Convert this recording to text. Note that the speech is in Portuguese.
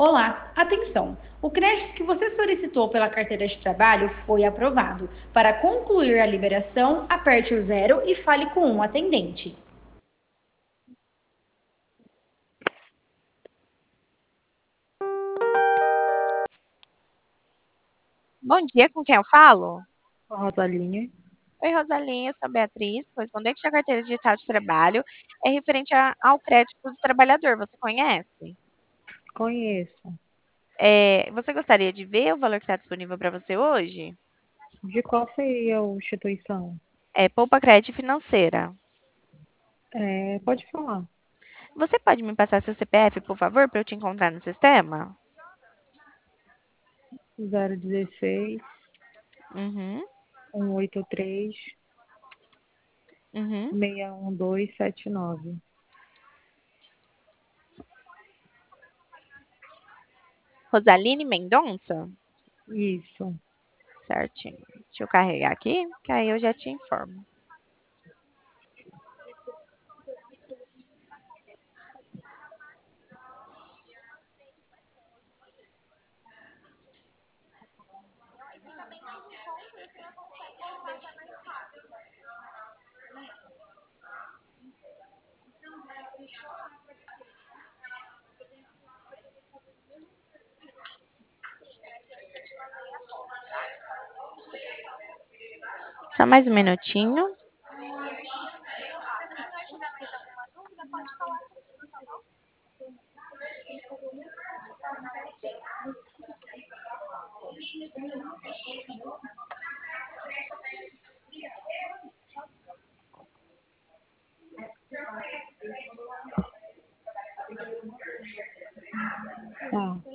Olá, atenção! O crédito que você solicitou pela carteira de trabalho foi aprovado. Para concluir a liberação, aperte o zero e fale com um atendente. Bom dia, com quem eu falo? Rosalinha, Oi, Rosalinha, eu sou a Beatriz, correspondente da carteira digital de trabalho. É referente ao crédito do trabalhador, você conhece? conheço. Você gostaria de ver o valor que está disponível para você hoje? De qual seria a instituição? É Poupa Crédito Financeira. Pode falar. Você pode me passar seu CPF, por favor, para eu te encontrar no sistema? 016 Uhum, 183 uhum. 61279. Rosaline Mendonça? Isso. Certinho. Deixa eu carregar aqui, que aí eu já te informo. Só mais um minutinho. Tá.